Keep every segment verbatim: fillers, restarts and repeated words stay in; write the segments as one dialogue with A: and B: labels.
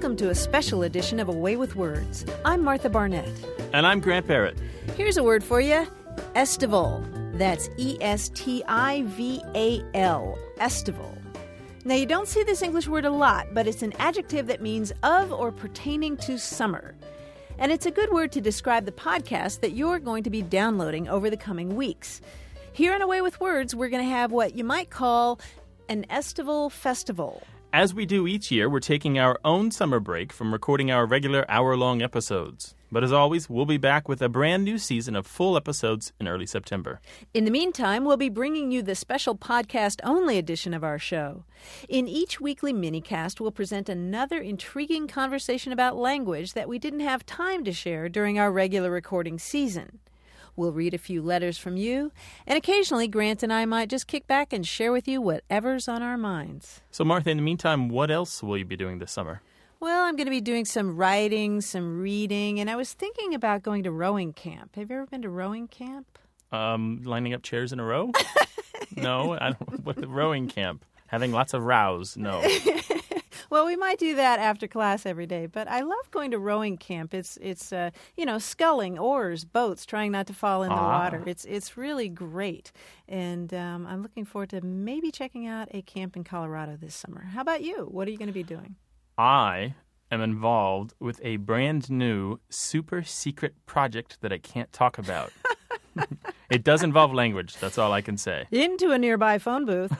A: Welcome to a special edition of A Way with Words. I'm Martha Barnett.
B: And I'm Grant Barrett.
A: Here's a word for you, estival. That's E S T I V A L, estival. Now, you don't see this English word a lot, but it's an adjective that means of or pertaining to summer. And it's a good word to describe the podcast that you're going to be downloading over the coming weeks. Here on A Way with Words, we're going to have what you might call an estival festival.
B: As we do each year, we're taking our own summer break from recording our regular hour-long episodes. But as always, we'll be back with a brand new season of full episodes in early September.
A: In the meantime, we'll be bringing you the special podcast-only edition of our show. In each weekly minicast, we'll present another intriguing conversation about language that we didn't have time to share during our regular recording season. We'll read a few letters from you, and occasionally Grant and I might just kick back and share with you whatever's on our minds.
B: So, Martha, in the meantime, what else will you be doing this summer?
A: Well, I'm going to be doing some writing, some reading, and I was thinking about going to rowing camp. Have you ever been to rowing camp?
B: Um, lining up chairs in a row? No, I don't. What, rowing camp? Having lots of rows? No.
A: Well, we might do that after class every day, but I love going to rowing camp. It's, it's uh, you know, sculling, oars, boats, trying not to fall in the
B: ah.
A: water. It's it's really great, and um, I'm looking forward to maybe checking out a camp in Colorado this summer. How about you? What are you going to be doing?
B: I am involved with a brand new super secret project that I can't talk about. It does involve language. That's all I can say.
A: Into a nearby phone booth.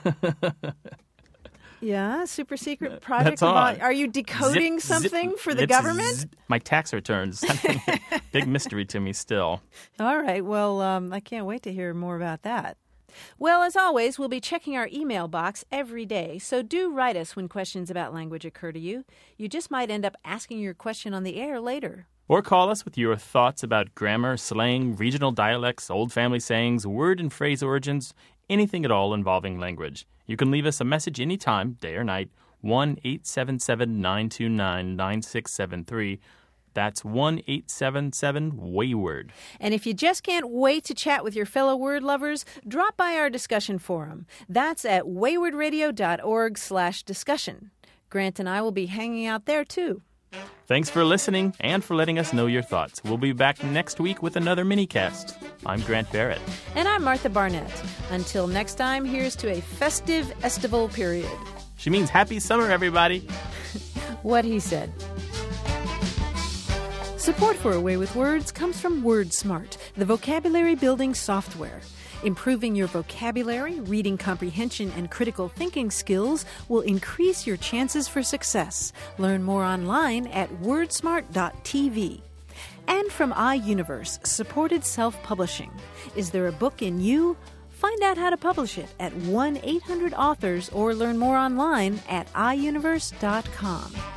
A: Yeah, super secret project.
B: That's all.
A: About, are you decoding
B: zip,
A: something
B: zip,
A: for the
B: it's
A: government?
B: Z- my tax returns. Big mystery to me still.
A: All right. Well, um, I can't wait to hear more about that. Well, as always, we'll be checking our email box every day, so do write us when questions about language occur to you. You just might end up asking your question on the air later.
B: Or call us with your thoughts about grammar, slang, regional dialects, old family sayings, word and phrase origins, anything at all involving language. You can leave us a message anytime, day or night, one eight seven seven, nine two nine, nine six seven three. That's one eight seven seven, WAYWORD.
A: And if you just can't wait to chat with your fellow word lovers, drop by our discussion forum. That's at waywardradio.org slash discussion. Grant and I will be hanging out there, too.
B: Thanks for listening and for letting us know your thoughts. We'll be back next week with another minicast. I'm Grant Barrett.
A: And I'm Martha Barnett. Until next time, here's to a festive estival period.
B: She means happy summer, everybody.
A: What he said. Support for A Way with Words comes from WordSmart, the vocabulary building software. Improving your vocabulary, reading comprehension, and critical thinking skills will increase your chances for success. Learn more online at wordsmart dot t v. And from iUniverse, supported self-publishing. Is there a book in you? Find out how to publish it at one eight hundred authors or learn more online at i universe dot com.